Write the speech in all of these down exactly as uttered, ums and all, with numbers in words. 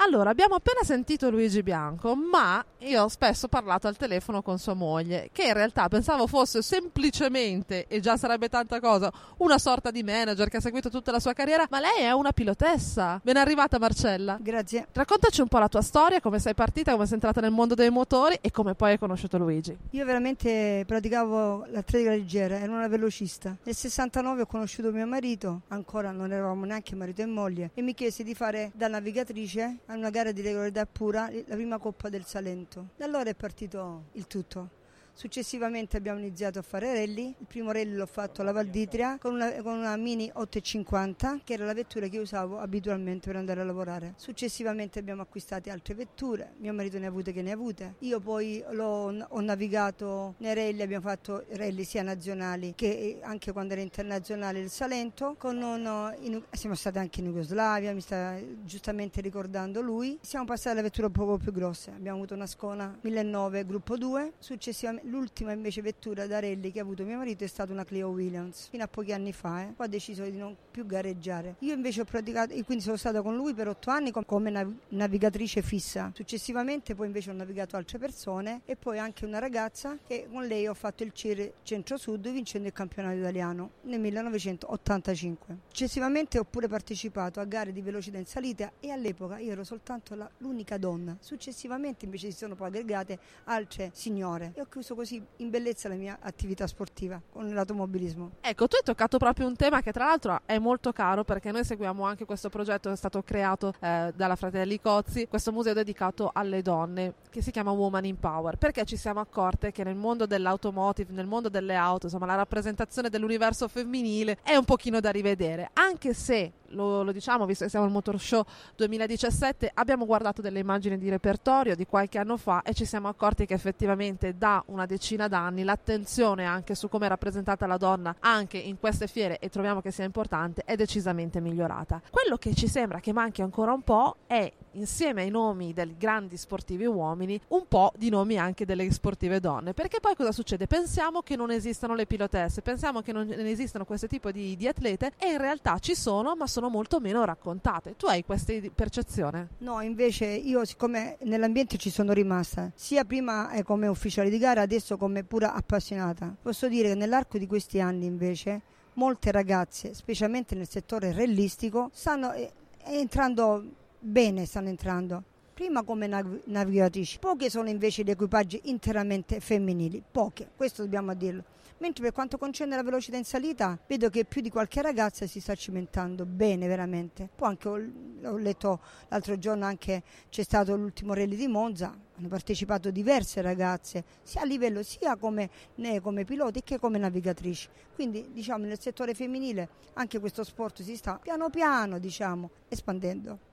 Allora, abbiamo appena sentito Luigi Bianco, ma io ho spesso parlato al telefono con sua moglie, che in realtà pensavo fosse semplicemente, e già sarebbe tanta cosa, una sorta di manager che ha seguito tutta la sua carriera, ma lei è una pilotessa. Ben arrivata, Marcella. Grazie. Raccontaci un po' la tua storia, come sei partita, come sei entrata nel mondo dei motori e come poi hai conosciuto Luigi. Io veramente praticavo l'atletica leggera, ero una velocista. Nel sessantanove ho conosciuto mio marito, ancora non eravamo neanche marito e moglie, e mi chiese di fare da navigatrice a una gara di regolarità pura la prima Coppa del Salento. Da allora è partito il tutto. Successivamente abbiamo iniziato a fare rally. Il primo rally l'ho fatto alla Valditria con una, con una Mini ottocentocinquanta, che era la vettura che usavo abitualmente per andare a lavorare. Successivamente abbiamo acquistato altre vetture, mio marito ne ha avute che ne ha avute. Io poi l'ho, ho navigato nei rally, abbiamo fatto rally sia nazionali che anche quando era internazionale il Salento. Con uno, in, siamo stati anche in Jugoslavia, mi sta giustamente ricordando lui. Siamo passati alle vetture un po' più grosse, abbiamo avuto una Scona millenovecento gruppo due, successivamente l'ultima invece vettura da rally che ha avuto mio marito è stata una Clio Williams, fino a pochi anni fa, eh. Poi ha deciso di non più gareggiare. Io invece ho praticato, e quindi sono stata con lui per otto anni come nav- navigatrice fissa. Successivamente poi invece ho navigato altre persone e poi anche una ragazza che con lei ho fatto il C I R Centro-Sud vincendo il campionato italiano nel millenovecentottantacinque. Successivamente ho pure partecipato a gare di velocità in salita e all'epoca io ero soltanto la, l'unica donna. Successivamente invece si sono poi aggregate altre signore e ho chiuso così in bellezza la mia attività sportiva con l'automobilismo. Ecco, tu hai toccato proprio un tema che tra l'altro è molto caro, perché noi seguiamo anche questo progetto che è stato creato eh, dalla Fratelli Cozzi, questo museo dedicato alle donne che si chiama Woman in Power, perché ci siamo accorte che nel mondo dell'automotive, nel mondo delle auto, insomma la rappresentazione dell'universo femminile è un pochino da rivedere, anche se Lo, lo diciamo, visto che siamo al Motor Show duemiladiciassette, abbiamo guardato delle immagini di repertorio di qualche anno fa e ci siamo accorti che effettivamente da una decina d'anni l'attenzione anche su come è rappresentata la donna anche in queste fiere, e troviamo che sia importante, è decisamente migliorata. Quello che ci sembra che manchi ancora un po' è, insieme ai nomi dei grandi sportivi uomini, un po' di nomi anche delle sportive donne, perché poi cosa succede? Pensiamo che non esistano le pilotesse, pensiamo che non esistano questo tipo di, di atlete, e in realtà ci sono, ma sono molto meno raccontate. Tu hai questa percezione? No, invece io, siccome nell'ambiente ci sono rimasta sia prima eh, come ufficiale di gara, adesso come pura appassionata, posso dire che nell'arco di questi anni invece molte ragazze, specialmente nel settore rallistico, stanno eh, entrando bene, stanno entrando prima come nav- navigatrici. Poche sono invece gli equipaggi interamente femminili, poche, questo dobbiamo dirlo. Mentre per quanto concerne la velocità in salita, vedo che più di qualche ragazza si sta cimentando bene veramente. Poi anche ho, ho letto l'altro giorno, anche c'è stato l'ultimo rally di Monza, hanno partecipato diverse ragazze, sia a livello sia come, né, come piloti che come navigatrici. Quindi diciamo nel settore femminile anche questo sport si sta piano piano diciamo espandendo.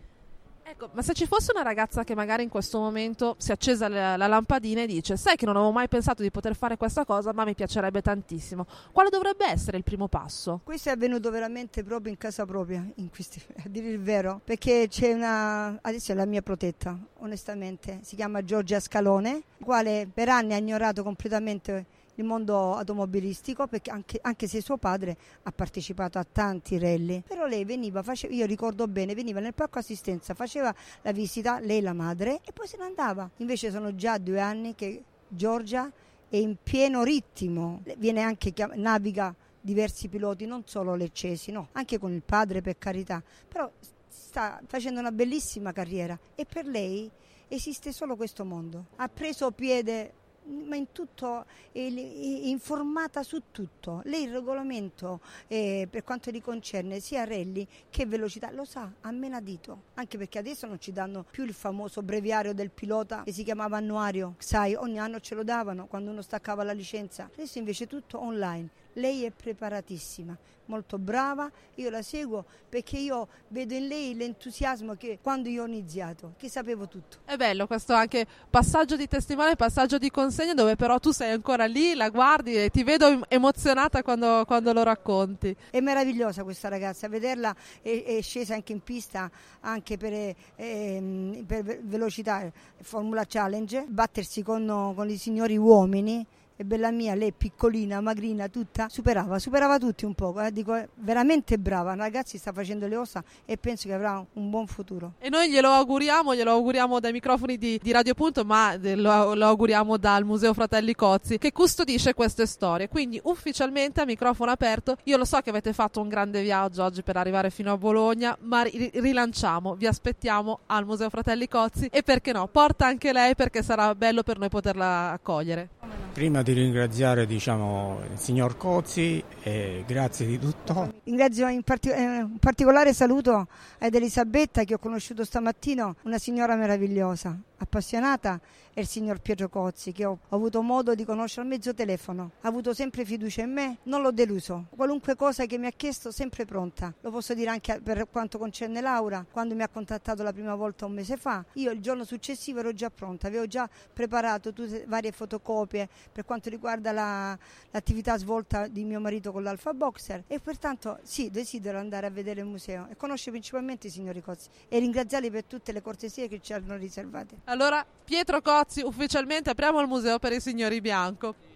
Ecco, ma se ci fosse una ragazza che magari in questo momento si è accesa la, la lampadina e dice: sai che non avevo mai pensato di poter fare questa cosa, ma mi piacerebbe tantissimo, quale dovrebbe essere il primo passo? Questo è avvenuto veramente proprio in casa propria, in questi, a dire il vero, perché c'è una, adesso è la mia protetta, onestamente, si chiama Giorgia Scalone, la quale per anni ha ignorato completamente il mondo automobilistico, perché anche, anche se suo padre ha partecipato a tanti rally, però lei veniva, faceva, io ricordo bene, veniva nel parco assistenza, faceva la visita, lei la madre, e poi se ne andava. Invece sono già due anni che Giorgia è in pieno ritmo, viene anche naviga diversi piloti, non solo leccesi, no, anche con il padre, per carità, però sta facendo una bellissima carriera e per lei esiste solo questo mondo. Ha preso piede ma in tutto, è, è informata su tutto. Lei il regolamento eh, per quanto li concerne sia rally che velocità lo sa a menadito, anche perché adesso non ci danno più il famoso breviario del pilota che si chiamava annuario, sai, ogni anno ce lo davano quando uno staccava la licenza. Adesso invece tutto online. Lei è preparatissima, molto brava, io la seguo perché io vedo in lei l'entusiasmo che quando io ho iniziato, che sapevo tutto. È bello questo anche passaggio di testimone, passaggio di consegna, dove però tu sei ancora lì, la guardi e ti vedo emozionata quando, quando lo racconti. È meravigliosa questa ragazza, vederla è, è scesa anche in pista anche per, eh, per velocità, Formula Challenge, battersi con, con i signori uomini. e bella mia, lei piccolina, magrina, tutta, superava, superava tutti un po', eh, dico, veramente brava, ragazzi, sta facendo le ossa e penso che avrà un buon futuro. E noi glielo auguriamo, glielo auguriamo dai microfoni di, di Radio Punto, ma lo, lo auguriamo dal Museo Fratelli Cozzi, che custodisce queste storie. Quindi ufficialmente a microfono aperto, io lo so che avete fatto un grande viaggio oggi per arrivare fino a Bologna, ma ri- rilanciamo, vi aspettiamo al Museo Fratelli Cozzi e perché no, porta anche lei perché sarà bello per noi poterla accogliere. Prima di ringraziare diciamo il signor Cozzi, e grazie di tutto. Ringrazio in partic- eh, un particolare saluto ad Elisabetta che ho conosciuto stamattina, una signora meravigliosa, appassionata, e il signor Pietro Cozzi che ho, ho avuto modo di conoscere a mezzo telefono. Ha avuto sempre fiducia in me, non l'ho deluso. Qualunque cosa che mi ha chiesto sempre pronta. Lo posso dire anche per quanto concerne Laura, quando mi ha contattato la prima volta un mese fa, io il giorno successivo ero già pronta, avevo già preparato tutte varie fotocopie per quanto riguarda la, l'attività svolta di mio marito con l'Alpha Boxer e pertanto sì, desidero andare a vedere il museo e conoscere principalmente i signori Cozzi e ringraziarli per tutte le cortesie che ci hanno riservate. Allora, Pietro Cozzi, ufficialmente apriamo il museo per i signori Bianco.